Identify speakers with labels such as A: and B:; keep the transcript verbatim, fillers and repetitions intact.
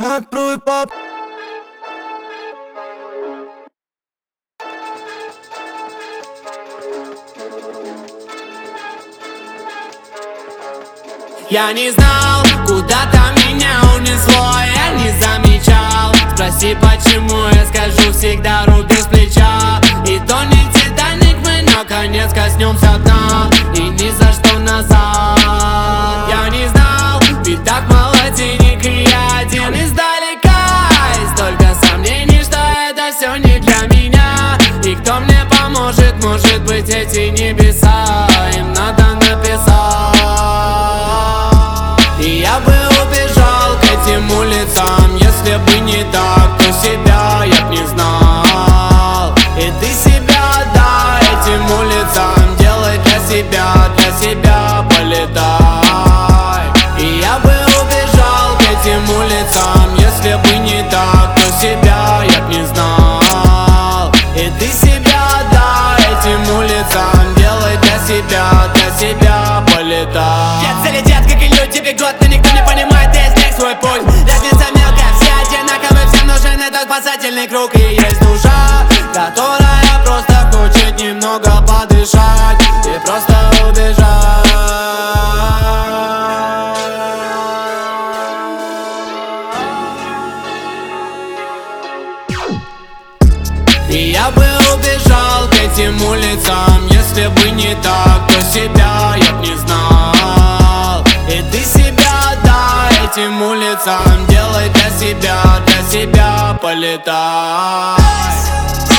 A: Открой пап.
B: Я не знал, куда-то меня унесло, я не замечал. Спроси, почему, я скажу всегда рубеж плеча. И то не Титаник мы, но конец коснемся дна, и ни за что назад. Я не знал, ведь так мало денег, и я один издалека. И столько сомнений, что это все не для меня. И кто мне поможет, может быть, эти небеса. Им надо написать. И я бы убежал к этим улицам, если бы не так, то себя я б не знал. И ты себя отдай этим улицам, делай для себя, для себя полетай. И я бы убежал к этим улицам, если бы не так, то себя я б не знал. И ты себя отдай этим улицам, делай для себя, для себя полетай.
C: Детцы летят, как и люди бегут, но никто не понимает весь них свой путь. Разница мелкая, все одинаковые, всем нужен этот спасательный круг. И есть душа, которая просто хочет немного подышать и просто убежать.
B: И я бы убежал к этим улицам, если бы не так, то себя я б не знал. И ты себя отдай этим улицам, делай для себя, для себя полетай.